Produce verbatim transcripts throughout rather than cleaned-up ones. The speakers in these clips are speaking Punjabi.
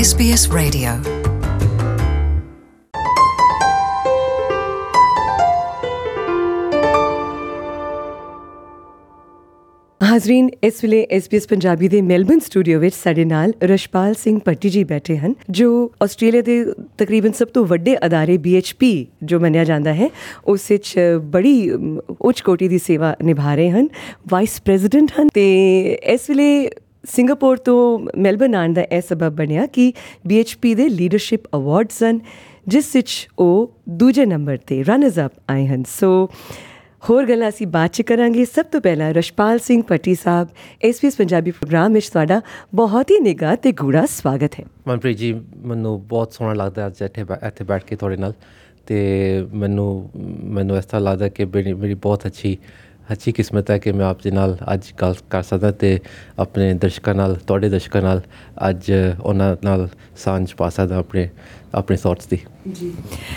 S B S Radio। ਹਾਜ਼ਰੀਨ, ਇਸ ਵੇਲੇ ਐਸ ਬੀ ਐਸ ਪੰਜਾਬੀ ਦੇ ਮੈਲਬਨ ਸਟੂਡੀਓ ਵਿੱਚ ਸਾਡੇ ਨਾਲ ਰਸ਼ਪਾਲ ਸਿੰਘ ਭੱਟੀ ਜੀ ਬੈਠੇ ਹਨ, ਜੋ ਆਸਟ੍ਰੇਲੀਆ ਦੇ ਤਕਰੀਬਨ ਸਭ ਤੋਂ ਵੱਡੇ ਅਦਾਰੇ ਬੀ ਐਚ ਪੀ ਜੋ ਮੰਨਿਆ ਜਾਂਦਾ ਹੈ ਉਸ ਵਿੱਚ ਬੜੀ ਉੱਚ ਕੋਟੀ ਦੀ ਸੇਵਾ ਨਿਭਾ ਰਹੇ ਹਨ, ਵਾਈਸ ਪ੍ਰੈਜ਼ੀਡੈਂਟ ਹਨ। ਅਤੇ ਇਸ ਵੇਲੇ ਸਿੰਗਾਪੁਰ ਤੋਂ ਮੈਲਬਨ ਆਉਣ ਦਾ ਇਹ ਸਬਬ ਬਣਿਆ ਕਿ ਬੀ ਐਚ ਪੀ ਦੇ ਲੀਡਰਸ਼ਿਪ ਅਵਾਰਡਸ ਹਨ, ਜਿਸ ਵਿੱਚ ਉਹ ਦੂਜੇ ਨੰਬਰ 'ਤੇ ਰਨਰਸ ਅਪ ਆਏ ਹਨ। ਸੋ ਹੋਰ ਗੱਲਾਂ ਅਸੀਂ ਬਾਅਦ 'ਚ ਕਰਾਂਗੇ। ਸਭ ਤੋਂ ਪਹਿਲਾਂ ਰਸ਼ਪਾਲ ਸਿੰਘ ਭੱਟੀ ਸਾਹਿਬ, S B S Punjabi program ਵਿੱਚ ਤੁਹਾਡਾ ਬਹੁਤ ਹੀ ਨਿੱਘਾ ਅਤੇ ਗੂੜਾ ਸਵਾਗਤ ਹੈ। ਮਨਪ੍ਰੀਤ ਜੀ, ਮੈਨੂੰ ਬਹੁਤ ਸੋਹਣਾ ਲੱਗਦਾ ਅੱਜ ਇੱਥੇ ਇੱਥੇ ਬੈਠ ਕੇ ਤੁਹਾਡੇ ਨਾਲ, ਅਤੇ ਮੈਨੂੰ ਮੈਨੂੰ ਇਸ ਤਰ੍ਹਾਂ ਲੱਗਦਾ ਕਿ ਮੇਰੀ ਮੇਰੀ ਬਹੁਤ ਅੱਛੀ ਅੱਛੀ ਕਿਸਮਤ ਹੈ ਕਿ ਮੈਂ ਆਪ ਦੇ ਨਾਲ ਅੱਜ ਗੱਲ ਕਰ ਸਕਦਾ ਅਤੇ ਆਪਣੇ ਦਰਸ਼ਕਾਂ ਨਾਲ, ਤੁਹਾਡੇ ਦਰਸ਼ਕਾਂ ਨਾਲ ਅੱਜ ਉਹਨਾਂ ਨਾਲ ਸਾਂਝ ਪਾ ਸਕਦਾ ਆਪਣੇ ਆਪਣੇ ਥੋਟਸ ਦੀ। ਜੀ,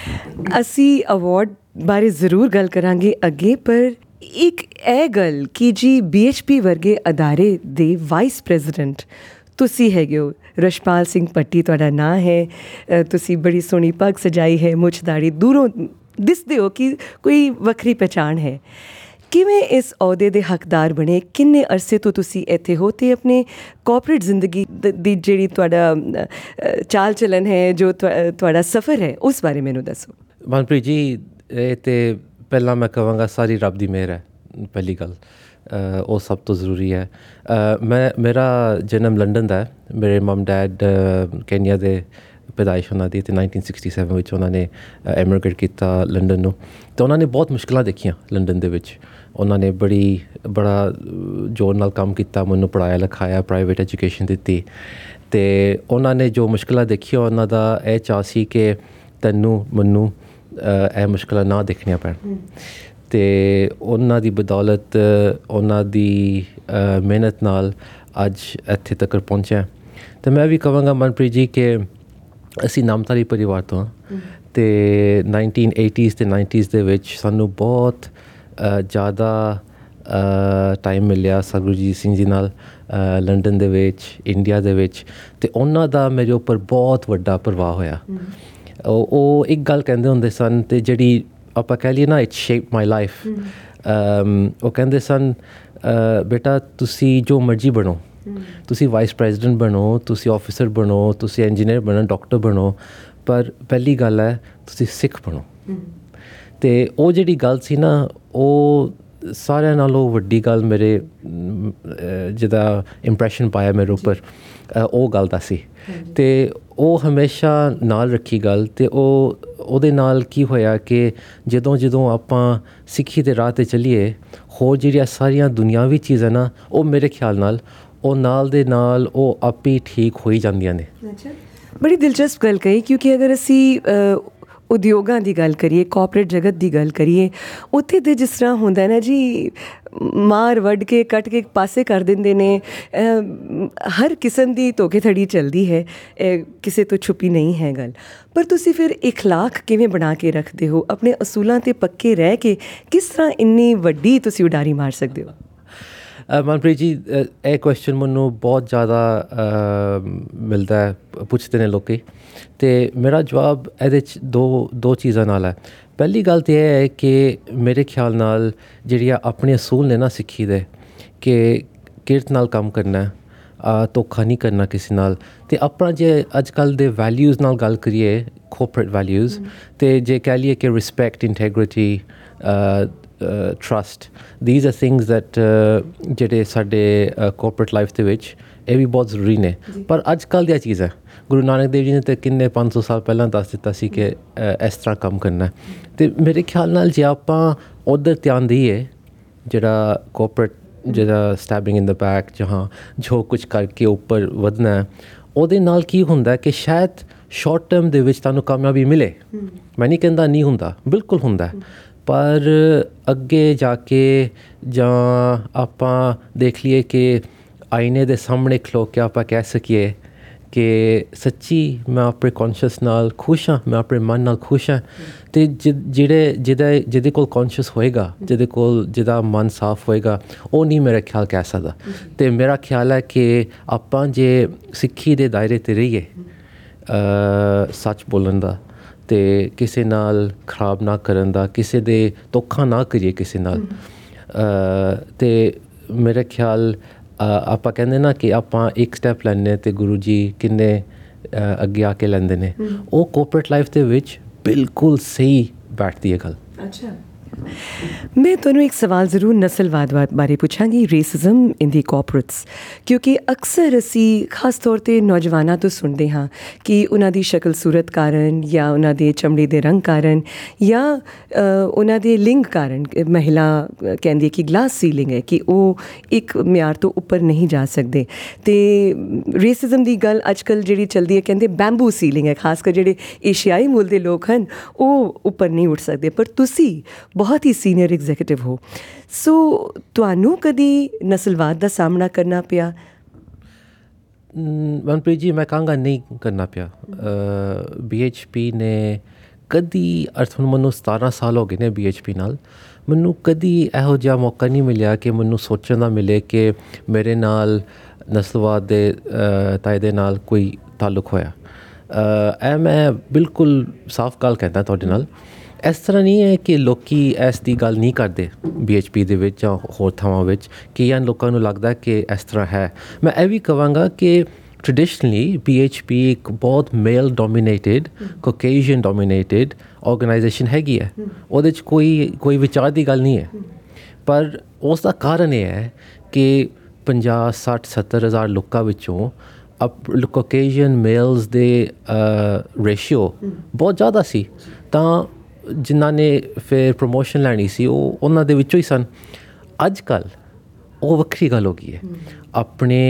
ਅਸੀਂ ਅਵਾਰਡ ਬਾਰੇ ਜ਼ਰੂਰ ਗੱਲ ਕਰਾਂਗੇ ਅੱਗੇ, ਪਰ ਇੱਕ ਇਹ ਗੱਲ ਕਿ ਜੀ ਬੀ ਐਚ ਪੀ ਵਰਗੇ ਅਦਾਰੇ ਦੇ ਵਾਈਸ ਪ੍ਰੈਜ਼ੀਡੈਂਟ ਤੁਸੀਂ ਹੈਗੇ ਹੋ, ਰਸ਼ਪਾਲ ਸਿੰਘ ਭੱਟੀ ਤੁਹਾਡਾ ਨਾਂ ਹੈ, ਤੁਸੀਂ ਬੜੀ ਸੋਹਣੀ ਪੱਗ ਸਜਾਈ ਹੈ, ਮੁੱਛ ਦਾੜੀ, ਦੂਰੋਂ ਦਿਸਦੇ ਹੋ ਕਿ ਕੋਈ ਵੱਖਰੀ ਪਹਿਚਾਣ ਹੈ। ਕਿਵੇਂ ਇਸ ਅਹੁਦੇ ਦੇ ਹੱਕਦਾਰ ਬਣੇ? ਕਿੰਨੇ ਅਰਸੇ ਤੋਂ ਤੁਸੀਂ ਇੱਥੇ ਹੋ ਅਤੇ ਆਪਣੇ ਕੋਆਪਰੇਟ ਜ਼ਿੰਦਗੀ ਦੀ ਜਿਹੜੀ ਤੁਹਾਡਾ ਚਾਲ ਚਲਨ ਹੈ, ਜੋ ਤੁਹਾਡਾ ਸਫ਼ਰ ਹੈ, ਉਸ ਬਾਰੇ ਮੈਨੂੰ ਦੱਸੋ। ਮਨਪ੍ਰੀਤ ਜੀ, ਇਹ ਤਾਂ ਪਹਿਲਾਂ ਮੈਂ ਕਹਾਂਗਾ ਸਾਰੀ ਰੱਬ ਦੀ ਮਿਹਰ ਹੈ। ਪਹਿਲੀ ਗੱਲ ਉਹ ਸਭ ਤੋਂ ਜ਼ਰੂਰੀ ਹੈ। ਮੈਂ ਮੇਰਾ ਜਨਮ ਲੰਡਨ ਦਾ ਹੈ। ਮੇਰੇ ਮਮ ਡੈਡ ਕੈਨੀਆ ਦੇ ਪੈਦਾਇਸ਼ ਉਹਨਾਂ ਦੀ, ਅਤੇ ਨਾਈਨਟੀਨ ਸਿਕਸਟੀ ਸੈਵਨ ਵਿੱਚ ਉਹਨਾਂ ਨੇ ਐਮੀਗ੍ਰੇਟ ਕੀਤਾ ਲੰਡਨ ਨੂੰ, ਅਤੇ ਉਹਨਾਂ ਨੇ ਬਹੁਤ ਮੁਸ਼ਕਿਲਾਂ ਦੇਖੀਆਂ ਲੰਡਨ ਦੇ ਵਿੱਚ। ਉਹਨਾਂ ਨੇ ਬੜੀ ਬੜਾ ਜ਼ੋਰ ਨਾਲ ਕੰਮ ਕੀਤਾ, ਮੈਨੂੰ ਪੜ੍ਹਾਇਆ ਲਿਖਾਇਆ, ਪ੍ਰਾਈਵੇਟ ਐਜੂਕੇਸ਼ਨ ਦਿੱਤੀ, ਅਤੇ ਉਹਨਾਂ ਨੇ ਜੋ ਮੁਸ਼ਕਿਲਾਂ ਦੇਖੀਆਂ ਉਹਨਾਂ ਦਾ ਇਹ ਚਾਅ ਸੀ ਕਿ ਤੈਨੂੰ ਮੈਨੂੰ ਇਹ ਮੁਸ਼ਕਿਲਾਂ ਨਾ ਦੇਖਣੀਆਂ ਪੈਣ, ਅਤੇ ਉਹਨਾਂ ਦੀ ਬਦੌਲਤ, ਉਹਨਾਂ ਦੀ ਮਿਹਨਤ ਨਾਲ ਅੱਜ ਇੱਥੇ ਤੱਕ ਪਹੁੰਚਿਆ। ਅਤੇ ਮੈਂ ਵੀ ਕਹਾਂਗਾ ਮਨਪ੍ਰੀਤ ਜੀ ਕਿ ਅਸੀਂ ਨਾਮਧਾਰੀ ਪਰਿਵਾਰ ਤੋਂ ਹਾਂ, ਅਤੇ ਨਾਈਨਟੀਨ ਏਟੀਜ਼ ਅਤੇ ਨਾਈਨਟੀਜ਼ ਦੇ ਵਿੱਚ ਸਾਨੂੰ ਬਹੁਤ ਜ਼ਿਆਦਾ ਟਾਈਮ ਮਿਲਿਆ ਸਰਗੁਜੀਤ ਸਿੰਘ ਜੀ ਨਾਲ ਲੰਡਨ ਦੇ ਵਿੱਚ, ਇੰਡੀਆ ਦੇ ਵਿੱਚ, ਅਤੇ ਉਹਨਾਂ ਦਾ ਮੇਰੇ ਉੱਪਰ ਬਹੁਤ ਵੱਡਾ ਪ੍ਰਭਾਵ ਹੋਇਆ। ਉਹ ਉਹ ਇੱਕ ਗੱਲ ਕਹਿੰਦੇ ਹੁੰਦੇ ਸਨ, ਅਤੇ ਜਿਹੜੀ ਆਪਾਂ ਕਹਿ ਲਈਏ ਨਾ, ਇਟ ਸ਼ੇਪ ਮਾਈ ਲਾਈਫ। ਉਹ ਕਹਿੰਦੇ ਸਨ, ਬੇਟਾ ਤੁਸੀਂ ਜੋ ਮਰਜ਼ੀ ਬਣੋ, ਤੁਸੀਂ ਵਾਈਸ ਪ੍ਰੈਜ਼ੀਡੈਂਟ ਬਣੋ, ਤੁਸੀਂ ਆਫਿਸਰ ਬਣੋ, ਤੁਸੀਂ ਇੰਜੀਨੀਅਰ ਬਣੋ, ਡਾਕਟਰ ਬਣੋ, ਪਰ ਪਹਿਲੀ ਗੱਲ ਹੈ ਤੁਸੀਂ ਸਿੱਖ ਬਣੋ। ਅਤੇ ਉਹ ਜਿਹੜੀ ਗੱਲ ਸੀ ਨਾ, ਉਹ ਸਾਰਿਆਂ ਨਾਲੋਂ ਵੱਡੀ ਗੱਲ ਮੇਰੇ ਜਿਹਦਾ ਇੰਪਰੈਸ਼ਨ ਪਾਇਆ ਮੇਰੇ ਉੱਪਰ, ਉਹ ਗੱਲ ਦਾ ਸੀ। ਅਤੇ ਉਹ ਹਮੇਸ਼ਾ ਨਾਲ ਰੱਖੀ ਗੱਲ। ਅਤੇ ਉਹ ਉਹਦੇ ਨਾਲ ਕੀ ਹੋਇਆ ਕਿ ਜਦੋਂ ਜਦੋਂ ਆਪਾਂ ਸਿੱਖੀ ਦੇ ਰਾਹ 'ਤੇ ਚੱਲੀਏ, ਹੋਰ ਜਿਹੜੀਆਂ ਸਾਰੀਆਂ ਦੁਨਿਆਵੀ ਚੀਜ਼ਾਂ ਨਾ, ਉਹ ਮੇਰੇ ਖਿਆਲ ਨਾਲ ਉਹ ਨਾਲ ਦੇ ਨਾਲ ਉਹ ਆਪੇ ਹੀ ਠੀਕ ਹੋ ਹੀ ਜਾਂਦੀਆਂ ਨੇ। ਅੱਛਾ, ਬੜੀ ਦਿਲਚਸਪ ਗੱਲ ਕਹੀ, ਕਿਉਂਕਿ ਅਗਰ ਅਸੀਂ ਉਦਯੋਗਾਂ ਦੀ ਗੱਲ ਕਰੀਏ, ਕੋਆਪਰੇਟ ਜਗਤ ਦੀ ਗੱਲ ਕਰੀਏ, ਉੱਥੇ ਤਾਂ ਜਿਸ ਤਰ੍ਹਾਂ ਹੁੰਦਾ ਨਾ ਜੀ, ਮਾਰ ਵੱਢ ਕੇ ਕੱਟ ਕੇ ਪਾਸੇ ਕਰ ਦਿੰਦੇ ਨੇ, ਹਰ ਕਿਸਮ ਦੀ ਧੋਖੇਧੜੀ ਚੱਲਦੀ ਹੈ, ਕਿਸੇ ਤੋਂ ਛੁਪੀ ਨਹੀਂ ਹੈ ਗੱਲ। ਪਰ ਤੁਸੀਂ ਫਿਰ ਇਖਲਾਕ ਕਿਵੇਂ ਬਣਾ ਕੇ ਰੱਖਦੇ ਹੋ? ਆਪਣੇ ਅਸੂਲਾਂ 'ਤੇ ਪੱਕੇ ਰਹਿ ਕੇ ਕਿਸ ਤਰ੍ਹਾਂ ਇੰਨੀ ਵੱਡੀ ਤੁਸੀਂ ਉਡਾਰੀ ਮਾਰ ਸਕਦੇ ਹੋ? ਮਨਪ੍ਰੀਤ ਜੀ, ਇਹ ਕੁਐਸਚਨ ਮੈਨੂੰ ਬਹੁਤ ਜ਼ਿਆਦਾ ਮਿਲਦਾ ਹੈ, ਪੁੱਛਦੇ ਨੇ ਲੋਕ, ਅਤੇ ਮੇਰਾ ਜਵਾਬ ਇਹਦੇ 'ਚ ਦੋ ਦੋ ਚੀਜ਼ਾਂ ਨਾਲ ਹੈ। ਪਹਿਲੀ ਗੱਲ ਤਾਂ ਇਹ ਹੈ ਕਿ ਮੇਰੇ ਖਿਆਲ ਨਾਲ ਜਿਹੜੀਆਂ ਆਪਣੇ ਅਸੂਲ ਨੇ ਨਾ ਸਿੱਖੀ ਦੇ, ਕਿ ਕਿਰਤ ਨਾਲ ਕੰਮ ਕਰਨਾ, ਧੋਖਾ ਨਹੀਂ ਕਰਨਾ ਕਿਸੇ ਨਾਲ, ਅਤੇ ਆਪਣਾ ਜੇ ਅੱਜ ਕੱਲ੍ਹ ਦੇ ਵੈਲਿਊਜ਼ ਨਾਲ ਗੱਲ ਕਰੀਏ, ਕੋਆਪਰੇਟ ਵੈਲਿਊਜ਼, ਅਤੇ ਜੇ ਕਹਿ ਲਈਏ ਕਿ respect, integrity, trust, these are things that ਜਿਹੜੇ ਸਾਡੇ ਕੋਆਪਰੇਟ ਲਾਈਫ ਦੇ ਵਿੱਚ ਇਹ ਵੀ ਬਹੁਤ ਜ਼ਰੂਰੀ ਨੇ। ਪਰ ਅੱਜ ਕੱਲ੍ਹ ਦੀਆਂ ਚੀਜ਼ਾਂ, ਗੁਰੂ ਨਾਨਕ ਦੇਵ ਜੀ ਨੇ ਤਾਂ ਕਿੰਨੇ ਪੰਜ ਸੌ ਸਾਲ ਪਹਿਲਾਂ ਦੱਸ ਦਿੱਤਾ ਸੀ ਕਿ ਇਸ ਤਰ੍ਹਾਂ ਕੰਮ ਕਰਨਾ, ਅਤੇ ਮੇਰੇ ਖਿਆਲ ਨਾਲ ਜੇ ਆਪਾਂ ਉੱਧਰ ਧਿਆਨ ਦਈਏ, ਜਿਹੜਾ ਕੋਆਪਰੇਟ, ਜਿਹੜਾ ਸਟੈਬਿੰਗ ਇਨ ਦ ਬੈਕ, ਜਹਾਂ ਜੋ ਕੁਛ ਕਰਕੇ ਉੱਪਰ ਵਧਣਾ, ਉਹਦੇ ਨਾਲ ਕੀ ਹੁੰਦਾ ਕਿ ਸ਼ਾਇਦ ਸ਼ਾਰਟ ਟਰਮ ਦੇ ਵਿੱਚ ਤੁਹਾਨੂੰ ਕਾਮਯਾਬੀ ਮਿਲੇ। ਮੈਂ ਨਹੀਂ ਕਹਿੰਦਾ ਨਹੀਂ ਹੁੰਦਾ, ਬਿਲਕੁਲ ਹੁੰਦਾ, ਪਰ ਅੱਗੇ ਜਾ ਕੇ ਜਾਂ ਆਪਾਂ ਦੇਖ ਲਈਏ ਕਿ ਆਈਨੇ ਦੇ ਸਾਹਮਣੇ ਖਲੋ ਕੇ ਆਪਾਂ ਕਹਿ ਸਕੀਏ ਕਿ ਸੱਚੀ ਮੈਂ ਆਪਣੇ ਕੌਨਸ਼ੀਅਸ ਨਾਲ ਖੁਸ਼ ਹਾਂ, ਮੈਂ ਆਪਣੇ ਮਨ ਨਾਲ ਖੁਸ਼ ਹਾਂ, ਅਤੇ ਜਿ ਜਿਹੜੇ ਜਿਹਦਾ ਜਿਹਦੇ ਕੋਲ ਕੌਨਸ਼ੀਅਸ ਹੋਏਗਾ, ਜਿਹਦੇ ਕੋਲ ਜਿਹਦਾ ਮਨ ਸਾਫ਼ ਹੋਏਗਾ, ਉਹ ਨਹੀਂ ਮੇਰਾ ਖਿਆਲ ਕਹਿ ਸਕਦਾ। ਅਤੇ ਮੇਰਾ ਖਿਆਲ ਹੈ ਕਿ ਆਪਾਂ ਜੇ ਸਿੱਖੀ ਦੇ ਦਾਇਰੇ 'ਤੇ ਰਹੀਏ, ਸੱਚ ਬੋਲਣ ਦਾ ਅਤੇ ਕਿਸੇ ਨਾਲ ਖਰਾਬ ਨਾ ਕਰਨ ਦਾ, ਕਿਸੇ ਦੇ ਧੋਖਾ ਨਾ ਕਰੀਏ ਕਿਸੇ ਨਾਲ। ਅਤੇ ਮੇਰੇ ਖਿਆਲ ਆਪਾਂ ਕਹਿੰਦੇ ਨਾ ਕਿ ਆਪਾਂ ਇੱਕ ਸਟੈਪ ਲੈਂਦੇ ਅਤੇ ਗੁਰੂ ਜੀ ਕਿੰਨੇ ਅੱਗੇ ਆ ਕੇ ਲੈਂਦੇ ਨੇ, ਉਹ ਕੋਪਰੇਟ ਲਾਈਫ ਦੇ ਵਿੱਚ ਬਿਲਕੁਲ ਸਹੀ ਬੈਠਦੀ ਹੈ ਗੱਲ। ਅੱਛਾ, ਮੈਂ ਤੁਹਾਨੂੰ ਇੱਕ ਸਵਾਲ ਜ਼ਰੂਰ ਨਸਲਵਾਦ ਬਾਰੇ ਪੁੱਛਾਂਗੀ, ਰੇਸਿਜ਼ਮ ਇਨ ਦੀ ਕੋਰਪੋਰੇਟਸ, ਕਿਉਂਕਿ ਅਕਸਰ ਅਸੀਂ ਖਾਸ ਤੌਰ 'ਤੇ ਨੌਜਵਾਨਾਂ ਤੋਂ ਸੁਣਦੇ ਹਾਂ ਕਿ ਉਹਨਾਂ ਦੀ ਸ਼ਕਲ ਸੂਰਤ ਕਾਰਨ ਜਾਂ ਉਹਨਾਂ ਦੇ ਚਮੜੇ ਦੇ ਰੰਗ ਕਾਰਨ ਜਾਂ ਉਹਨਾਂ ਦੇ ਲਿੰਗ ਕਾਰਨ ਮਹਿਲਾ ਕਹਿੰਦੀ ਕਿ ਗਲਾਸ ਸੀਲਿੰਗ ਹੈ, ਕਿ ਉਹ ਇੱਕ ਮਿਆਰ ਤੋਂ ਉੱਪਰ ਨਹੀਂ ਜਾ ਸਕਦੇ। ਅਤੇ ਰੇਸਿਜ਼ਮ ਦੀ ਗੱਲ ਅੱਜ ਕੱਲ੍ਹ ਜਿਹੜੀ ਚੱਲਦੀ ਹੈ, ਕਹਿੰਦੇ ਬੈਂਬੂ ਸੀਲਿੰਗ ਹੈ, ਖਾਸ ਕਰ ਜਿਹੜੇ ਏਸ਼ੀਆਈ ਮੂਲ ਦੇ ਲੋਕ ਹਨ ਉਹ ਉੱਪਰ ਨਹੀਂ ਉੱਠ ਸਕਦੇ। ਪਰ ਤੁਸੀਂ ਬਹੁਤ ਹੀ ਸੀਨੀਅਰ ਐਗਜ਼ੀਕਿਊਟਿਵ ਹੋ, ਸੋ ਤੁਹਾਨੂੰ ਕਦੀ ਨਸਲਵਾਦ ਦਾ ਸਾਹਮਣਾ ਕਰਨਾ ਪਿਆ? ਮਨਪ੍ਰੀਤ ਜੀ, ਮੈਂ ਕਹਾਂਗਾ ਨਹੀਂ ਕਰਨਾ ਪਿਆ। ਬੀ ਐਚ ਪੀ ਨੇ ਕਦੀ, ਅਰਥ ਹੁਣ ਮੈਨੂੰ ਸਤਾਰਾਂ ਸਾਲ ਹੋ ਗਏ ਨੇ ਬੀ ਐਚ ਪੀ ਨਾਲ, ਮੈਨੂੰ ਕਦੀ ਇਹੋ ਜਿਹਾ ਮੌਕਾ ਨਹੀਂ ਮਿਲਿਆ ਕਿ ਮੈਨੂੰ ਸੋਚਣ ਦਾ ਮਿਲੇ ਕਿ ਮੇਰੇ ਨਾਲ ਨਸਲਵਾਦ ਦੇ ਤਾਏ ਦੇ ਨਾਲ ਕੋਈ ਤਾਲੁਕ ਹੋਇਆ। ਇਹ ਮੈਂ ਬਿਲਕੁਲ ਸਾਫ਼ ਗੱਲ ਕਹਿੰਦਾ ਤੁਹਾਡੇ ਨਾਲ। ਇਸ ਤਰ੍ਹਾਂ ਨਹੀਂ ਹੈ ਕਿ ਲੋਕ ਇਸ ਦੀ ਗੱਲ ਨਹੀਂ ਕਰਦੇ ਬੀ ਐਚ ਪੀ ਦੇ ਵਿੱਚ ਜਾਂ ਹੋਰ ਥਾਵਾਂ ਵਿੱਚ, ਕਿ ਜਾਂ ਲੋਕਾਂ ਨੂੰ ਲੱਗਦਾ ਕਿ ਇਸ ਤਰ੍ਹਾਂ ਹੈ। ਮੈਂ ਇਹ ਵੀ ਕਹਾਂਗਾ ਕਿ ਟ੍ਰੈਡੀਸ਼ਨਲੀ ਬੀ ਐਚ ਪੀ ਇੱਕ ਬਹੁਤ ਮੇਲ ਡੋਮੀਨੇਟਿਡ, ਕੋਕੇਸ਼ੀਅਨ ਡੋਮੀਨੇਟਿਡ ਆਰਗੇਨਾਈਜੇਸ਼ਨ ਹੈਗੀ ਹੈ, ਉਹਦੇ 'ਚ ਕੋਈ ਕੋਈ ਵਿਚਾਰ ਦੀ ਗੱਲ ਨਹੀਂ ਹੈ। ਪਰ ਉਸ ਦਾ ਕਾਰਨ ਇਹ ਹੈ ਕਿ ਪੰਜਾਹ ਸੱਠ ਸੱਤਰ ਹਜ਼ਾਰ ਲੋਕਾਂ ਵਿੱਚੋਂ ਅਪ ਕੋਕੇਸ਼ੀਅਨ ਮੇਲਸ ਦੇ ਰੇਸ਼ੀਓ ਬਹੁਤ ਜ਼ਿਆਦਾ ਸੀ, ਤਾਂ ਜਿਨ੍ਹਾਂ ਨੇ ਫਿਰ ਪ੍ਰਮੋਸ਼ਨ ਲੈਣੀ ਸੀ ਉਹ ਉਹਨਾਂ ਦੇ ਵਿੱਚੋਂ ਹੀ ਸਨ। ਅੱਜ ਕੱਲ੍ਹ ਉਹ ਵੱਖਰੀ ਗੱਲ ਹੋ ਗਈ ਹੈ। ਆਪਣੇ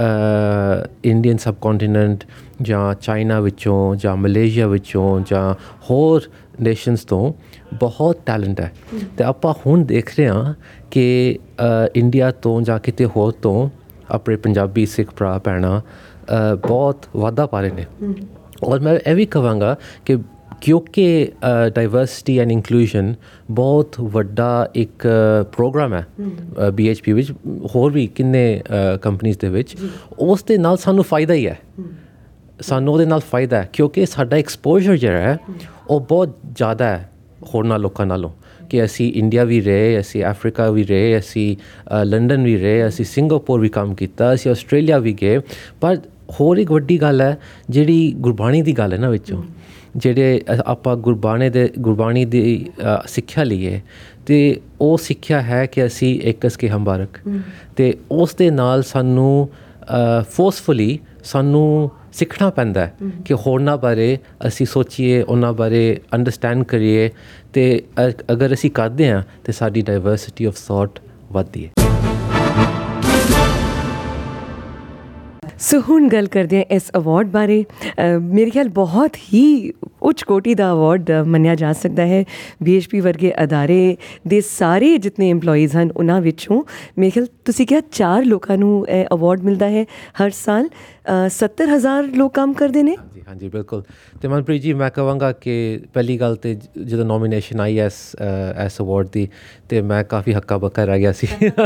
ਇੰਡੀਅਨ ਸਬ ਕੰਟੀਨੈਂਟ ਜਾਂ ਚਾਈਨਾ ਵਿੱਚੋਂ ਜਾਂ ਮਲੇਸ਼ੀਆ ਵਿੱਚੋਂ ਜਾਂ ਹੋਰ ਨੇਸ਼ਨਸ ਤੋਂ ਬਹੁਤ ਟੈਲੈਂਟ ਹੈ, ਅਤੇ ਆਪਾਂ ਹੁਣ ਦੇਖ ਰਹੇ ਹਾਂ ਕਿ ਇੰਡੀਆ ਤੋਂ ਜਾਂ ਕਿਤੇ ਹੋਰ ਤੋਂ ਆਪਣੇ ਪੰਜਾਬੀ ਸਿੱਖ ਭਰਾ ਭੈਣਾਂ ਬਹੁਤ ਵਾਧਾ ਪਾ ਰਹੇ ਨੇ। ਔਰ ਮੈਂ ਇਹ ਵੀ ਕਹਾਂਗਾ ਕਿ ਕਿਉਂਕਿ ਡਾਈਵਰਸਿਟੀ ਐਂਡ ਇਨਕਲੂਜਨ ਬਹੁਤ ਵੱਡਾ ਇੱਕ ਪ੍ਰੋਗਰਾਮ ਹੈ ਬੀ ਐਚ ਪੀ ਵਿੱਚ, ਹੋਰ ਵੀ ਕਿੰਨੇ ਕੰਪਨੀਜ਼ ਦੇ ਵਿੱਚ, ਉਸ ਦੇ ਨਾਲ ਸਾਨੂੰ ਫਾਇਦਾ ਹੀ ਹੈ। ਸਾਨੂੰ ਉਹਦੇ ਨਾਲ ਫਾਇਦਾ ਹੈ ਕਿਉਂਕਿ ਸਾਡਾ ਐਕਸਪੋਜਰ ਜਿਹੜਾ ਹੈ ਉਹ ਬਹੁਤ ਜ਼ਿਆਦਾ ਹੈ ਹੋਰਨਾਂ ਲੋਕਾਂ ਨਾਲੋਂ, ਕਿ ਅਸੀਂ ਇੰਡੀਆ ਵੀ ਰਹੇ, ਅਸੀਂ ਅਫਰੀਕਾ ਵੀ ਰਹੇ, ਅਸੀਂ ਲੰਡਨ ਵੀ ਰਹੇ, ਅਸੀਂ ਸਿੰਗਾਪੁਰ ਵੀ ਕੰਮ ਕੀਤਾ, ਅਸੀਂ ਆਸਟ੍ਰੇਲੀਆ ਵੀ ਗਏ। ਪਰ ਹੋਰ ਇੱਕ ਵੱਡੀ ਗੱਲ ਹੈ ਜਿਹੜੀ ਗੁਰਬਾਣੀ ਦੀ ਗੱਲ ਹੈ ਨਾ ਵਿੱਚੋਂ, ਜਿਹੜੇ ਆਪਾਂ ਗੁਰਬਾਣੀ ਦੇ ਗੁਰਬਾਣੀ ਦੀ ਸਿੱਖਿਆ ਲਈਏ, ਅਤੇ ਉਹ ਸਿੱਖਿਆ ਹੈ ਕਿ ਅਸੀਂ ਇੱਕ ਅਸਕੇ ਹਮਬਾਰਕ, ਅਤੇ ਉਸ ਦੇ ਨਾਲ ਸਾਨੂੰ ਫੋਰਸਫੁਲੀ ਸਾਨੂੰ ਸਿੱਖਣਾ ਪੈਂਦਾ ਹੈ ਕਿ ਹੋਰਨਾਂ ਬਾਰੇ ਅਸੀਂ ਸੋਚੀਏ, ਉਹਨਾਂ ਬਾਰੇ ਅੰਡਰਸਟੈਂਡ ਕਰੀਏ, ਅਤੇ ਅਗਰ ਅਸੀਂ ਕਰਦੇ ਹਾਂ ਤਾਂ ਸਾਡੀ ਡਾਈਵਰਸਿਟੀ ਆਫ ਥੋਟ ਵੱਧਦੀ ਹੈ। ਸੋ ਹੁਣ ਗੱਲ ਕਰਦੇ ਹਾਂ ਇਸ ਅਵਾਰਡ ਬਾਰੇ। ਮੇਰੇ ਖਿਆਲ ਬਹੁਤ ਹੀ ਉੱਚ ਕੋਟੀ ਦਾ ਅਵਾਰਡ ਮੰਨਿਆ ਜਾ ਸਕਦਾ ਹੈ। ਬੀ ਐਚ ਪੀ ਵਰਗੇ ਅਦਾਰੇ ਦੇ ਸਾਰੇ ਜਿਤਨੇ ਇੰਪਲੋਈਜ਼ ਹਨ ਉਹਨਾਂ ਵਿੱਚੋਂ ਮੇਰੇ ਖਿਆਲ ਤੁਸੀਂ ਕਿਹਾ ਚਾਰ ਲੋਕਾਂ ਨੂੰ ਇਹ ਅਵਾਰਡ ਮਿਲਦਾ ਹੈ ਹਰ ਸਾਲ। ਸੱਤਰ ਹਜ਼ਾਰ ਲੋਕ ਕੰਮ ਕਰਦੇ ਨੇ। ਹਾਂਜੀ ਹਾਂਜੀ ਬਿਲਕੁਲ। ਅਤੇ ਮਨਪ੍ਰੀਤ ਜੀ, ਮੈਂ ਕਹਾਂਗਾ ਕਿ ਪਹਿਲੀ ਗੱਲ ਤਾਂ ਜਦੋਂ ਨੋਮੀਨੇਸ਼ਨ ਆਈ ਇਸ ਇਸ ਅਵਾਰਡ ਦੀ, ਅਤੇ ਮੈਂ ਕਾਫੀ ਹੱਕਾ ਬੱਕਾ ਰਹਿ ਗਿਆ ਸੀ।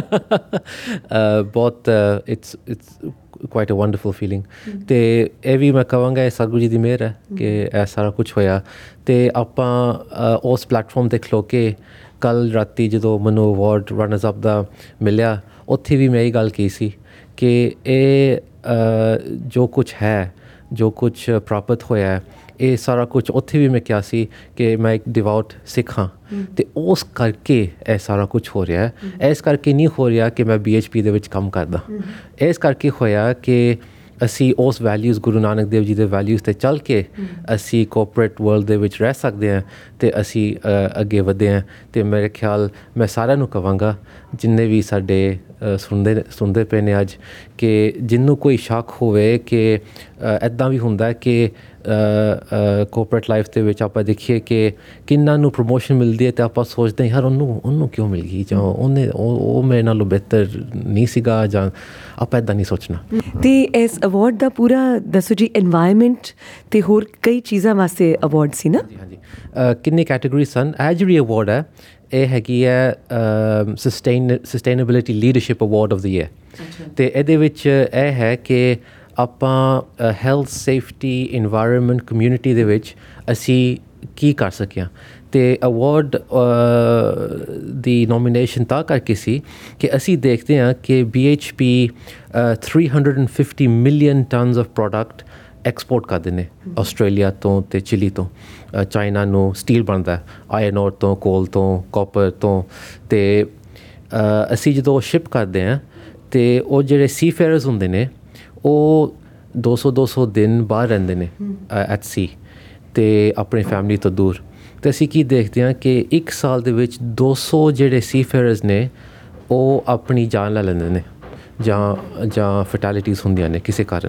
ਬਹੁਤ it's it's quite a wonderful feeling. ਅਤੇ ਇਹ ਵੀ ਮੈਂ ਕਹਾਂਗਾ ਇਹ ਸਤਿਗੁਰੂ ਜੀ ਦੀ ਮਿਹਰ ਹੈ ਕਿ ਇਹ ਸਾਰਾ ਕੁਛ ਹੋਇਆ। ਅਤੇ ਆਪਾਂ ਉਸ ਪਲੈਟਫਾਰਮ 'ਤੇ ਖਲੋ ਕੇ ਕੱਲ੍ਹ ਰਾਤੀ ਜਦੋਂ ਮੈਨੂੰ ਅਵਾਰਡ ਰਨਰਸ ਅਪ ਦਾ ਮਿਲਿਆ, ਉੱਥੇ ਵੀ ਮੈਂ ਇਹ ਗੱਲ ਕਹੀ ਸੀ ਕਿ ਇਹ ਜੋ ਕੁਛ ਹੈ, ਜੋ ਕੁਛ ਪ੍ਰਾਪਤ ਹੋਇਆ, ਇਹ ਸਾਰਾ ਕੁਛ ਉੱਥੇ ਵੀ ਮੈਂ ਕਿਹਾ ਸੀ ਕਿ ਮੈਂ ਇੱਕ ਡਿਵਾਊਟ ਸਿੱਖ ਹਾਂ, ਅਤੇ ਉਸ ਕਰਕੇ ਇਹ ਸਾਰਾ ਕੁਛ ਹੋ ਰਿਹਾ ਹੈ। ਇਸ ਕਰਕੇ ਨਹੀਂ ਹੋ ਰਿਹਾ ਕਿ ਮੈਂ ਬੀ ਐਚ ਪੀ ਦੇ ਵਿੱਚ ਕੰਮ ਕਰਦਾ, ਇਸ ਕਰਕੇ ਹੋਇਆ ਕਿ ਅਸੀਂ ਉਸ ਵੈਲਿਊਜ਼, ਗੁਰੂ ਨਾਨਕ ਦੇਵ ਜੀ ਦੇ ਵੈਲਿਊਜ਼ 'ਤੇ ਚੱਲ ਕੇ ਅਸੀਂ ਕੋਪਰੇਟ ਵਰਲਡ ਦੇ ਵਿੱਚ ਰਹਿ ਸਕਦੇ ਹਾਂ, ਅਤੇ ਅਸੀਂ ਅੱਗੇ ਵਧੇ ਹਾਂ। ਅਤੇ ਮੇਰੇ ਖਿਆਲ ਮੈਂ ਸਾਰਿਆਂ ਨੂੰ ਕਹਾਂਗਾ ਜਿੰਨੇ ਵੀ ਸਾਡੇ ਸੁਣਦੇ ਸੁਣਦੇ ਪਏ ਨੇ ਅੱਜ, ਕਿ ਜਿਹਨੂੰ ਕੋਈ ਸ਼ੱਕ ਹੋਵੇ ਕਿ ਇੱਦਾਂ ਵੀ ਹੁੰਦਾ ਕਿ ਕੋਪਰੇਟ ਲਾਈਫ ਦੇ ਵਿੱਚ ਆਪਾਂ ਦੇਖੀਏ ਕਿ ਕਿੰਨਾਂ ਨੂੰ ਪ੍ਰਮੋਸ਼ਨ ਮਿਲਦੀ ਹੈ, ਅਤੇ ਆਪਾਂ ਸੋਚਦੇ ਹਾਂ ਯਾਰ ਉਹਨੂੰ ਉਹਨੂੰ ਕਿਉਂ ਮਿਲ ਗਈ, ਜਾਂ ਉਹਨੇ ਉਹ ਉਹ ਮੇਰੇ ਨਾਲੋਂ ਬਿਹਤਰ ਨਹੀਂ ਸੀਗਾ, ਜਾਂ ਆਪਾਂ ਇੱਦਾਂ ਨਹੀਂ ਸੋਚਣਾ। ਅਤੇ ਇਸ ਅਵਾਰਡ ਦਾ ਪੂਰਾ ਦੱਸੋ ਜੀ, ਇਨਵਾਇਰਮੈਂਟ ਅਤੇ ਹੋਰ ਕਈ ਚੀਜ਼ਾਂ ਵਾਸਤੇ ਅਵਾਰਡ ਸੀ ਨਾ? ਹਾਂਜੀ ਹਾਂਜੀ ਕਿੰਨੇ ਕੈਟੇਗਰੀ ਸਨ। ਇਹ ਜਿਹੜੀ ਅਵਾਰਡ ਹੈ ਇਹ ਹੈਗੀ ਹੈ sustain sustainability leadership award of the year. ਅਤੇ ਇਹਦੇ ਵਿੱਚ ਇਹ ਹੈ ਕਿ ਆਪਾਂ ਹੈਲਥ ਸੇਫਟੀ ਇਨਵਾਇਰਨਮੈਂਟ ਕਮਿਊਨਿਟੀ ਦੇ ਵਿੱਚ ਅਸੀਂ ਕੀ ਕਰ ਸਕੇ ਹਾਂ। ਅਤੇ ਅਵਾਰਡ ਦੀ ਨੋਮੀਨੇਸ਼ਨ ਤਾਂ ਕਰਕੇ ਸੀ ਕਿ ਅਸੀਂ ਦੇਖਦੇ ਹਾਂ ਕਿ B H P three hundred and fifty million tons of product export ਕਰਦੇ ਨੇ ਆਸਟ੍ਰੇਲੀਆ ਤੋਂ ਅਤੇ ਚਿਲੀ ਤੋਂ। ਚਾਈਨਾ ਨੂੰ ਸਟੀਲ ਬਣਦਾ ਆਇਰਨ ਔਰ ਤੋਂ, ਕੋਲ ਤੋਂ, ਕਾਪਰ ਤੋਂ। ਅਤੇ ਅਸੀਂ ਜਦੋਂ ਸ਼ਿਪ ਕਰਦੇ ਹਾਂ ਅਤੇ ਉਹ ਜਿਹੜੇ ਸੀਫੇਅਰਸ ਹੁੰਦੇ ਨੇ ਉਹ ਦੋ ਸੌ ਦੋ ਸੌ ਦਿਨ ਬਾਹਰ ਰਹਿੰਦੇ ਨੇ ਐਟ ਸੀ ਅਤੇ ਆਪਣੀ ਫੈਮਿਲੀ ਤੋਂ ਦੂਰ। ਅਤੇ ਅਸੀਂ ਕੀ ਦੇਖਦੇ ਹਾਂ ਕਿ ਇੱਕ ਸਾਲ ਦੇ ਵਿੱਚ ਦੋ ਸੌ ਜਿਹੜੇ ਸੀਫੇਅਰਸ ਨੇ ਉਹ ਆਪਣੀ ਜਾਨ ਲੈ ਲੈਂਦੇ ਨੇ ਜਾਂ ਜਾਂ ਫੈਟੈਲਿਟੀਜ਼ ਹੁੰਦੀਆਂ ਨੇ ਕਿਸੇ ਕਾਰਨ।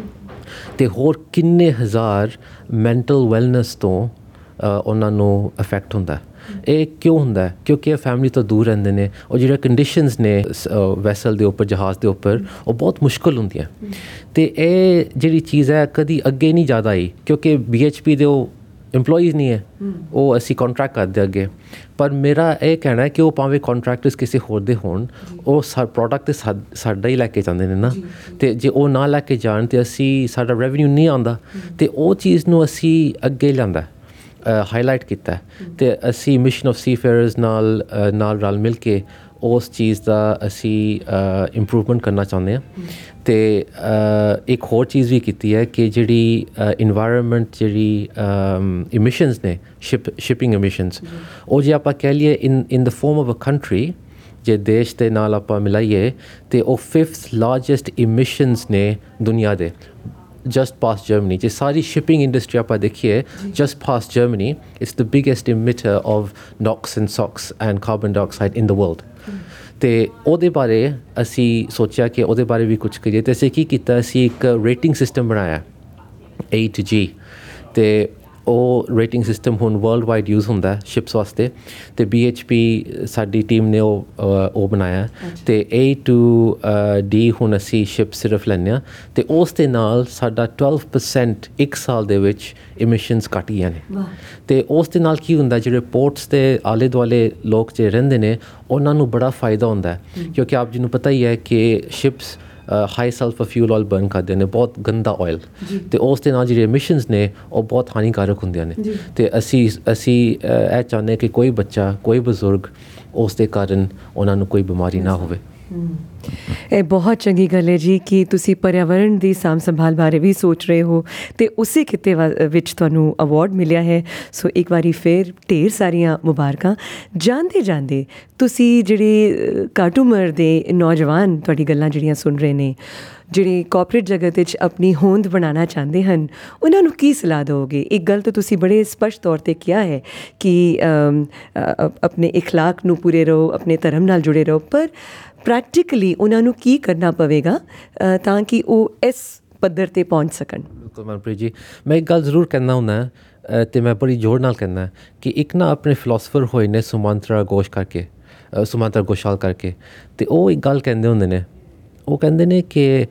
ਅਤੇ ਹੋਰ ਕਿੰਨੇ ਹਜ਼ਾਰ ਮੈਂਟਲ ਵੈਲਨੈਸ ਤੋਂ ਉਹਨਾਂ ਨੂੰ ਅਫੈਕਟ ਹੁੰਦਾ। ਇਹ ਕਿਉਂ ਹੁੰਦਾ? ਕਿਉਂਕਿ ਇਹ ਫੈਮਿਲੀ ਤੋਂ ਦੂਰ ਰਹਿੰਦੇ ਨੇ। ਉਹ ਜਿਹੜੇ ਕੰਡੀਸ਼ਨਸ ਨੇ ਵੈਸਲ ਦੇ ਉੱਪਰ, ਜਹਾਜ਼ ਦੇ ਉੱਪਰ, ਉਹ ਬਹੁਤ ਮੁਸ਼ਕਿਲ ਹੁੰਦੀਆਂ। ਅਤੇ ਇਹ ਜਿਹੜੀ ਚੀਜ਼ ਹੈ ਕਦੀ ਅੱਗੇ ਨਹੀਂ ਜ਼ਿਆਦਾ ਆਈ ਕਿਉਂਕਿ ਬੀ ਐਚ ਪੀ ਦੇ ਉਹ ਇੰਪਲੋਈਜ਼ ਨਹੀਂ ਹੈ, ਉਹ ਅਸੀਂ ਕੰਟਰੈਕਟ ਕਰਦੇ ਅੱਗੇ। ਪਰ ਮੇਰਾ ਇਹ ਕਹਿਣਾ ਹੈ ਕਿ ਉਹ ਭਾਵੇਂ ਕੰਟਰੈਕਟਰਸ ਕਿਸੇ ਹੋਰ ਦੇ ਹੋਣ, ਉਹ ਸਾ ਪ੍ਰੋਡਕਟ ਤਾਂ ਸਾ ਸਾਡਾ ਹੀ ਲੈ ਕੇ ਜਾਂਦੇ ਨੇ ਨਾ। ਅਤੇ ਜੇ ਉਹ ਨਾ ਲੈ ਕੇ ਜਾਣ ਅਤੇ ਅਸੀਂ ਸਾਡਾ ਰੈਵਨਿਊ ਨਹੀਂ ਆਉਂਦਾ। ਅਤੇ ਉਹ ਚੀਜ਼ ਨੂੰ ਅਸੀਂ ਅੱਗੇ ਲਿਆਂਦਾ, ਹਾਈਲਾਈਟ ਕੀਤਾ। ਅਤੇ ਅਸੀਂ ਮਿਸ਼ਨ ਆਫ ਸੀਫੇਅਰਸ ਨਾਲ ਨਾਲ ਰਲ ਮਿਲ ਕੇ ਉਸ ਚੀਜ਼ ਦਾ ਅਸੀਂ ਇੰਪਰੂਵਮੈਂਟ ਕਰਨਾ ਚਾਹੁੰਦੇ ਹਾਂ। ਅਤੇ ਇੱਕ ਹੋਰ ਚੀਜ਼ ਵੀ ਕੀਤੀ ਹੈ ਕਿ ਜਿਹੜੀ ਇਨਵਾਇਰਨਮੈਂਟ ਜਿਹੜੀ ਇਮਿਸ਼ਨਸ ਨੇ, ਸ਼ਿਪ ਸ਼ਿਪਿੰਗ ਇਮਿਸ਼ਨਸ, ਉਹ ਜੇ ਆਪਾਂ ਕਹਿ ਲਈਏ in in the forum of a country, ਜੇ ਦੇਸ਼ ਦੇ ਨਾਲ ਆਪਾਂ ਮਿਲਾਈਏ ਅਤੇ ਉਹ ਫਿਫਥ ਲਾਰਜੈਸਟ ਇਮਿਸ਼ਨਸ ਨੇ ਦੁਨੀਆ ਦੇ, ਜਸਟ ਪਾਸ ਜਰਮਨੀ। ਜੇ ਸਾਰੀ ਸ਼ਿਪਿੰਗ ਇੰਡਸਟਰੀ ਆਪਾਂ ਦੇਖੀਏ, just past Germany it's the biggest emitter of NOx and SOx and carbon dioxide in the world. ਅਤੇ ਉਹਦੇ ਬਾਰੇ ਅਸੀਂ ਸੋਚਿਆ ਕਿ ਉਹਦੇ ਬਾਰੇ ਵੀ ਕੁਛ ਕਰੀਏ। ਅਤੇ ਅਸੀਂ ਕੀ ਕੀਤਾ, ਅਸੀਂ ਇੱਕ ਰੇਟਿੰਗ ਸਿਸਟਮ ਬਣਾਇਆ ਏ ਟੂ ਜੀ। ਅਤੇ ਉਹ ਰੇਟਿੰਗ ਸਿਸਟਮ ਹੁਣ ਵਰਲਡ ਵਾਈਡ ਯੂਜ਼ ਹੁੰਦਾ ਸ਼ਿਪਸ ਵਾਸਤੇ। ਅਤੇ ਬੀ ਐਚ ਪੀ ਸਾਡੀ ਟੀਮ ਨੇ ਉਹ ਉਹ ਬਣਾਇਆ। ਅਤੇ ਏ ਟੂ ਡੀ ਹੁਣ ਅਸੀਂ ਸ਼ਿਪ ਸਿਰਫ ਲੈਂਦੇ ਹਾਂ। ਅਤੇ ਉਸ ਦੇ ਨਾਲ ਸਾਡਾ ਟਵੈਲਵ ਪਰਸੈਂਟ ਇੱਕ ਸਾਲ ਦੇ ਵਿੱਚ ਇਮਿਸ਼ਨਸ ਘੱਟ ਗਈਆਂ ਨੇ। ਅਤੇ ਉਸ ਦੇ ਨਾਲ ਕੀ ਹੁੰਦਾ, ਜਿਹੜੇ ਪੋਰਟਸ ਦੇ ਆਲੇ ਦੁਆਲੇ ਲੋਕ ਜੇ ਰਹਿੰਦੇ ਨੇ ਉਹਨਾਂ ਨੂੰ ਬੜਾ ਫਾਇਦਾ ਹੁੰਦਾ। ਕਿਉਂਕਿ ਆਪ ਜੀ ਨੂੰ ਪਤਾ ਹੀ ਹੈ ਕਿ ships high sulphur fuel oil burn ਕਰਦੇ ਨੇ, ਬਹੁਤ ਗੰਦਾ ਆਇਲ। ਅਤੇ ਉਸ ਦੇ ਨਾਲ ਜਿਹੜੇ ਐਮਿਸ਼ਨਸ ਨੇ ਉਹ ਬਹੁਤ ਹਾਨੀਕਾਰਕ ਹੁੰਦੀਆਂ ਨੇ। ਅਤੇ ਅਸੀਂ ਅਸੀਂ ਇਹ ਚਾਹੁੰਦੇ ਕਿ ਕੋਈ ਬੱਚਾ, ਕੋਈ ਬਜ਼ੁਰਗ ਉਸ ਦੇ ਕਾਰਨ ਉਹਨਾਂ ਨੂੰ ਕੋਈ ਬਿਮਾਰੀ ਨਾ ਹੋਵੇ। ਇਹ ਬਹੁਤ ਚੰਗੀ ਗੱਲ ਹੈ ਜੀ ਕਿ ਤੁਸੀਂ ਪਰਿਆਵਰਣ ਦੀ ਸਾਂਭ ਸੰਭਾਲ ਬਾਰੇ ਵੀ ਸੋਚ ਰਹੇ ਹੋ ਅਤੇ ਉਸੇ ਖਿੱਤੇ ਵਿੱਚ ਤੁਹਾਨੂੰ ਅਵਾਰਡ ਮਿਲਿਆ ਹੈ। ਸੋ ਇੱਕ ਵਾਰੀ ਫਿਰ ਢੇਰ ਸਾਰੀਆਂ ਮੁਬਾਰਕਾਂ। ਜਾਂਦੇ ਜਾਂਦੇ ਤੁਸੀਂ ਜਿਹੜੇ ਘੱਟ ਉਮਰ ਦੇ ਨੌਜਵਾਨ ਤੁਹਾਡੀ ਗੱਲਾਂ ਜਿਹੜੀਆਂ ਸੁਣ ਰਹੇ ਨੇ, ਜਿਹੜੇ ਕਾਰਪੋਰੇਟ ਜਗਤ ਵਿੱਚ ਆਪਣੀ ਹੋਂਦ ਬਣਾਉਣਾ ਚਾਹੁੰਦੇ ਹਨ, ਉਹਨਾਂ ਨੂੰ ਕੀ ਸਲਾਹ ਦਿਓਗੇ? ਇੱਕ ਗੱਲ ਤਾਂ ਤੁਸੀਂ ਬੜੇ ਸਪਸ਼ਟ ਤੌਰ 'ਤੇ ਕਿਹਾ ਹੈ ਕਿ ਆਪਣੇ ਇਖਲਾਕ ਨੂੰ ਪੂਰੇ ਰਹੋ, ਆਪਣੇ ਧਰਮ ਨਾਲ ਜੁੜੇ ਰਹੋ, ਪਰ ਪ੍ਰੈਕਟੀਕਲੀ ਉਹਨਾਂ ਨੂੰ ਕੀ ਕਰਨਾ ਪਵੇਗਾ ਤਾਂ ਕਿ ਉਹ ਇਸ ਪੱਧਰ 'ਤੇ ਪਹੁੰਚ ਸਕਣ? ਬਿਲਕੁਲ ਮਨਪ੍ਰੀਤ ਜੀ, ਮੈਂ ਇੱਕ ਗੱਲ ਜ਼ਰੂਰ ਕਹਿੰਦਾ ਹੁੰਦਾ ਅਤੇ ਮੈਂ ਬੜੀ ਜ਼ੋਰ ਨਾਲ ਕਹਿੰਦਾ ਕਿ ਇੱਕ ਨਾ ਆਪਣੇ ਫਿਲੋਸਫਰ ਹੋਏ ਨੇ ਸੁਮੰਤਰਾ ਘੋਸ਼ ਕਰਕੇ, ਸੁਮੰਤਰਾ ਘੋਸ਼ਾਲ ਕਰਕੇ, ਅਤੇ ਉਹ ਇੱਕ ਗੱਲ ਕਹਿੰਦੇ ਹੁੰਦੇ ਨੇ। ਉਹ ਕਹਿੰਦੇ ਨੇ ਕਿ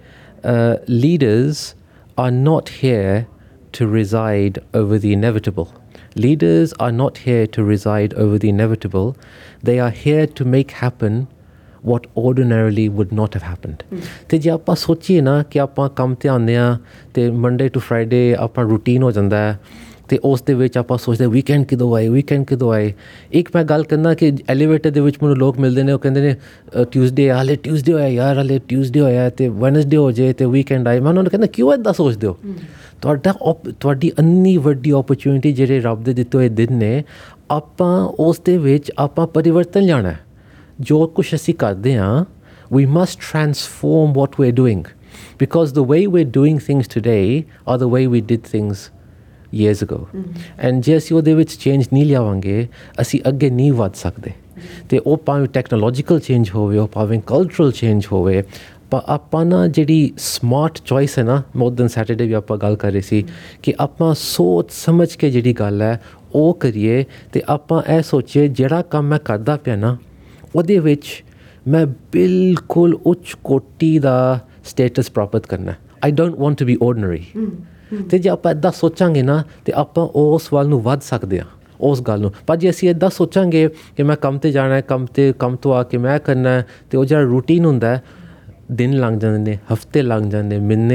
leaders are not here to preside over the inevitable. Leaders are not here to preside over the inevitable, they are here to make happen what ordinarily would not have happened। ਅਤੇ ਜੇ ਆਪਾਂ ਸੋਚੀਏ ਨਾ ਕਿ ਆਪਾਂ ਕੰਮ 'ਤੇ ਆਉਂਦੇ ਹਾਂ ਅਤੇ ਮੰਡੇ ਟੂ ਫਰਾਈਡੇ ਆਪਣਾ ਰੂਟੀਨ ਹੋ ਜਾਂਦਾ ਹੈ, ਅਤੇ ਉਸ ਦੇ ਵਿੱਚ ਆਪਾਂ ਸੋਚਦੇ ਵੀਕਐਂਡ ਕਦੋਂ ਆਏ, ਵੀਕਐਂਡ ਕਦੋਂ ਆਏ। ਇੱਕ ਮੈਂ ਗੱਲ ਕਹਿੰਦਾ ਕਿ ਐਲੀਵੇਟਰ ਦੇ ਵਿੱਚ ਮੈਨੂੰ ਲੋਕ ਮਿਲਦੇ ਨੇ, ਉਹ ਕਹਿੰਦੇ ਨੇ ਟਿਊਜ਼ਡੇ, ਹਾਲੇ ਟਿਊਜ਼ਡੇ ਹੋਇਆ ਯਾਰ, ਹਾਲੇ ਟਿਊਜ਼ਡੇ ਹੋਇਆ ਅਤੇ ਵੈਨਸਡੇ ਹੋ ਜਾਏ ਅਤੇ ਵੀਕਐਂਡ ਆਏ। ਮੈਂ ਉਹਨਾਂ ਨੂੰ ਕਹਿੰਦਾ ਕਿਉਂ ਇੱਦਾਂ ਸੋਚਦੇ ਹੋ? ਤੁਹਾਡਾ ਓਪ ਤੁਹਾਡੀ ਇੰਨੀ ਵੱਡੀ ਓਪਰਚੁਨਿਟੀ ਜਿਹੜੇ ਰੱਬ ਦੇ ਦਿੱਤੇ ਹੋਏ ਦਿਨ ਨੇ, ਆਪਾਂ ਉਸ ਦੇ ਵਿੱਚ ਆਪਾਂ ਪਰਿਵਰਤਨ ਲਿਆਉਣਾ। ਜੋ ਕੁਛ ਅਸੀਂ ਕਰਦੇ ਹਾਂ, we must transform what we're doing, because the way we're doing things today are the way we did things years ago। and ਜੇ ਅਸੀਂ ਉਹਦੇ ਵਿੱਚ ਚੇਂਜ ਨਹੀਂ ਲਿਆਵਾਂਗੇ, ਅਸੀਂ ਅੱਗੇ ਨਹੀਂ ਵੱਧ ਸਕਦੇ। ਅਤੇ ਉਹ ਭਾਵੇਂ ਟੈਕਨੋਲੋਜੀਕਲ ਚੇਂਜ ਹੋਵੇ, ਉਹ ਭਾਵੇਂ ਕਲਚਰਲ ਚੇਂਜ ਹੋਵੇ, ਪਰ ਆਪਾਂ ਨਾ ਜਿਹੜੀ ਸਮਾਰਟ ਚੋਇਸ ਹੈ ਨਾ, ਮੋਰ ਦੈਨ ਸੈਟਰਡੇ ਵੀ ਆਪਾਂ ਗੱਲ ਕਰ ਰਹੇ ਸੀ ਕਿ ਆਪਾਂ ਸੋਚ ਸਮਝ ਕੇ ਜਿਹੜੀ ਗੱਲ ਹੈ ਉਹ ਕਰੀਏ। ਅਤੇ ਆਪਾਂ ਇਹ ਸੋਚੀਏ ਜਿਹੜਾ ਕੰਮ ਮੈਂ ਕਰਦਾ ਪਿਆ ਨਾ, ਉਹਦੇ ਵਿੱਚ ਮੈਂ ਬਿਲਕੁਲ ਉੱਚ ਕੋਟੀ ਦਾ ਸਟੇਟਸ ਪ੍ਰਾਪਤ ਕਰਨਾ। I don't want to be ordinary. ਅਤੇ ਜੇ ਆਪਾਂ ਇੱਦਾਂ ਸੋਚਾਂਗੇ ਨਾ ਅਤੇ ਆਪਾਂ ਉਸ ਵੱਲ ਨੂੰ ਵੱਧ ਸਕਦੇ ਹਾਂ, ਉਸ ਗੱਲ ਨੂੰ। ਪਰ ਜੇ ਅਸੀਂ ਇੱਦਾਂ ਸੋਚਾਂਗੇ ਕਿ ਮੈਂ ਕੰਮ 'ਤੇ ਜਾਣਾ, ਕੰਮ 'ਤੇ ਕੰਮ ਤੋਂ ਆ ਕੇ ਮੈਂ ਕਰਨਾ, ਅਤੇ ਉਹ ਜਿਹੜਾ ਰੂਟੀਨ ਹੁੰਦਾ, ਦਿਨ ਲੰਘ ਜਾਂਦੇ ਨੇ, ਹਫ਼ਤੇ ਲੰਘ ਜਾਂਦੇ, ਮਹੀਨੇ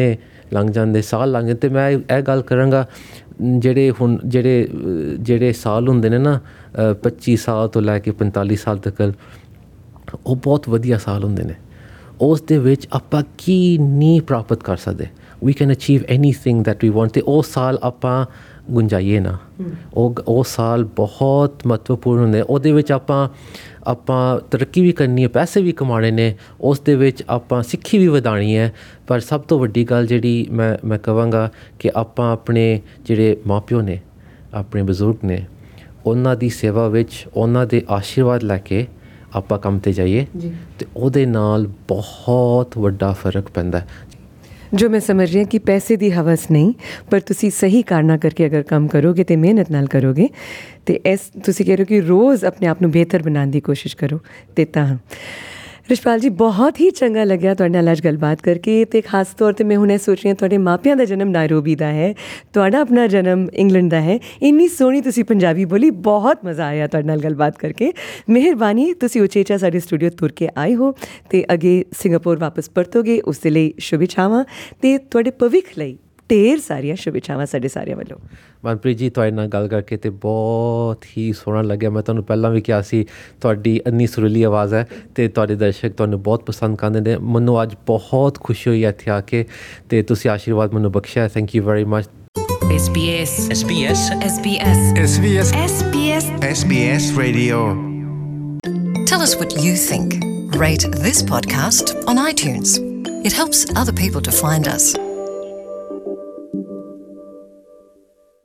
ਲੰਘ ਜਾਂਦੇ, ਸਾਲ ਲੰਘ ਜਾਂਦੇ। ਅਤੇ ਮੈਂ ਇਹ ਗੱਲ ਕਰਾਂਗਾ, ਜਿਹੜੇ ਹੁਣ ਜਿਹੜੇ ਜਿਹੜੇ ਸਾਲ ਹੁੰਦੇ ਨੇ ਨਾ ਪੱਚੀ ਸਾਲ ਤੋਂ ਲੈ ਕੇ ਪੰਤਾਲੀ ਸਾਲ ਤੱਕ, ਉਹ ਬਹੁਤ ਵਧੀਆ ਸਾਲ ਹੁੰਦੇ ਨੇ। ਉਸ ਦੇ ਵਿੱਚ ਆਪਾਂ ਕੀ ਨਹੀਂ ਪ੍ਰਾਪਤ ਕਰ ਸਕਦੇ, we can achieve anything that we want. ਅਤੇ ਉਹ ਸਾਲ ਆਪਾਂ ਗੁੰਜਾਈਏ ਨਾ, ਉਹ ਉਹ ਸਾਲ ਬਹੁਤ ਮਹੱਤਵਪੂਰਨ ਹੁੰਦੇ। ਉਹਦੇ ਵਿੱਚ ਆਪਾਂ ਆਪਾਂ ਤਰੱਕੀ ਵੀ ਕਰਨੀ ਹੈ, ਪੈਸੇ ਵੀ ਕਮਾਉਣੇ ਨੇ, ਉਸ ਦੇ ਵਿੱਚ ਆਪਾਂ ਸਿੱਖੀ ਵੀ ਵਧਾਉਣੀ ਹੈ। ਪਰ ਸਭ ਤੋਂ ਵੱਡੀ ਗੱਲ ਜਿਹੜੀ ਮੈਂ ਮੈਂ ਕਹਾਂਗਾ ਕਿ ਆਪਾਂ ਆਪਣੇ ਜਿਹੜੇ ਮਾਂ ਪਿਓ ਨੇ, ਆਪਣੇ ਬਜ਼ੁਰਗ ਨੇ, ਉਹਨਾਂ ਦੀ ਸੇਵਾ ਵਿੱਚ, ਉਹਨਾਂ ਦੇ ਆਸ਼ੀਰਵਾਦ ਲੈ ਕੇ ਆਪਾਂ ਕੰਮ 'ਤੇ ਜਾਈਏ, ਅਤੇ ਉਹਦੇ ਨਾਲ ਬਹੁਤ ਵੱਡਾ ਫਰਕ ਪੈਂਦਾ। ਜੋ ਮੈਂ ਸਮਝ ਰਹੀ ਹਾਂ ਕਿ ਪੈਸੇ ਦੀ ਹਵਸ ਨਹੀਂ, ਪਰ ਤੁਸੀਂ ਸਹੀ ਕਾਰਨਾਂ ਕਰਕੇ ਅਗਰ ਕੰਮ ਕਰੋਗੇ ਅਤੇ ਮਿਹਨਤ ਨਾਲ ਕਰੋਗੇ, ਅਤੇ ਇਸ ਤੁਸੀਂ ਕਹਿ ਰਹੇ ਹੋ ਕਿ ਰੋਜ਼ ਆਪਣੇ ਆਪ ਨੂੰ ਬਿਹਤਰ ਬਣਾਉਣ ਦੀ ਕੋਸ਼ਿਸ਼ ਕਰੋ। ਅਤੇ ਤਾਂ ਰਿਸ਼ਪਾਲ ਜੀ, ਬਹੁਤ ਹੀ ਚੰਗਾ ਲੱਗਿਆ ਤੁਹਾਡੇ ਨਾਲ ਅੱਜ ਗੱਲਬਾਤ ਕਰਕੇ। ਅਤੇ ਖਾਸ ਤੌਰ 'ਤੇ ਮੈਂ ਹੁਣ ਇਹ ਸੋਚ ਰਹੀ ਹਾਂ, ਤੁਹਾਡੇ ਮਾਪਿਆਂ ਦਾ ਜਨਮ ਨਾਇਰੋਬੀ ਦਾ ਹੈ, ਤੁਹਾਡਾ ਆਪਣਾ ਜਨਮ ਇੰਗਲੈਂਡ ਦਾ ਹੈ। ਇੰਨੀ ਸੋਹਣੀ ਤੁਸੀਂ ਪੰਜਾਬੀ ਬੋਲੀ, ਬਹੁਤ ਮਜ਼ਾ ਆਇਆ ਤੁਹਾਡੇ ਨਾਲ ਗੱਲਬਾਤ ਕਰਕੇ। ਮਿਹਰਬਾਨੀ, ਤੁਸੀਂ ਉਚੇਚਾ ਸਾਡੇ ਸਟੂਡੀਓ ਤੁਰ ਕੇ ਆਏ ਹੋ ਅਤੇ ਅੱਗੇ ਸਿੰਗਾਪੁਰ ਵਾਪਸ ਪਰਤੋਗੇ, ਉਸ ਦੇ ਲਈ ਸ਼ੁਭ ਇੱਛਾਵਾਂ, ਅਤੇ ਤੁਹਾਡੇ ਭਵਿੱਖ ਲਈ ਢੇਰ ਸਾਰੀਆਂ ਸ਼ੁਭ ਇੱਛਾਵਾਂ ਸਾਡੇ ਸਾਰਿਆਂ ਵੱਲੋਂ। ਮਨਪ੍ਰੀਤ ਜੀ, ਤੁਹਾਡੇ ਨਾਲ ਗੱਲ ਕਰਕੇ ਤੇ ਬਹੁਤ ਹੀ ਸੋਹਣਾ ਲੱਗਿਆ। ਮੈਂ ਤੁਹਾਨੂੰ ਪਹਿਲਾਂ ਵੀ ਕਿਹਾ ਸੀ, ਤੁਹਾਡੀ ਇੰਨੀ ਸੁਰੀਲੀ ਆਵਾਜ਼ ਹੈ ਅਤੇ ਤੁਹਾਡੇ ਦਰਸ਼ਕ ਤੁਹਾਨੂੰ ਬਹੁਤ ਪਸੰਦ ਕਰਦੇ ਨੇ। ਮੈਨੂੰ ਅੱਜ ਬਹੁਤ ਖੁਸ਼ੀ ਹੋਈ ਇੱਥੇ ਆ ਕੇ, ਅਤੇ ਤੁਸੀਂ ਆਸ਼ੀਰਵਾਦ ਮੈਨੂੰ ਬਖਸ਼ਿਆ। Thank you very much. S B S S B S S B S S B S S B S S B S Radio. Tell us what you think. Rate this podcast on iTunes. It helps other people to find us.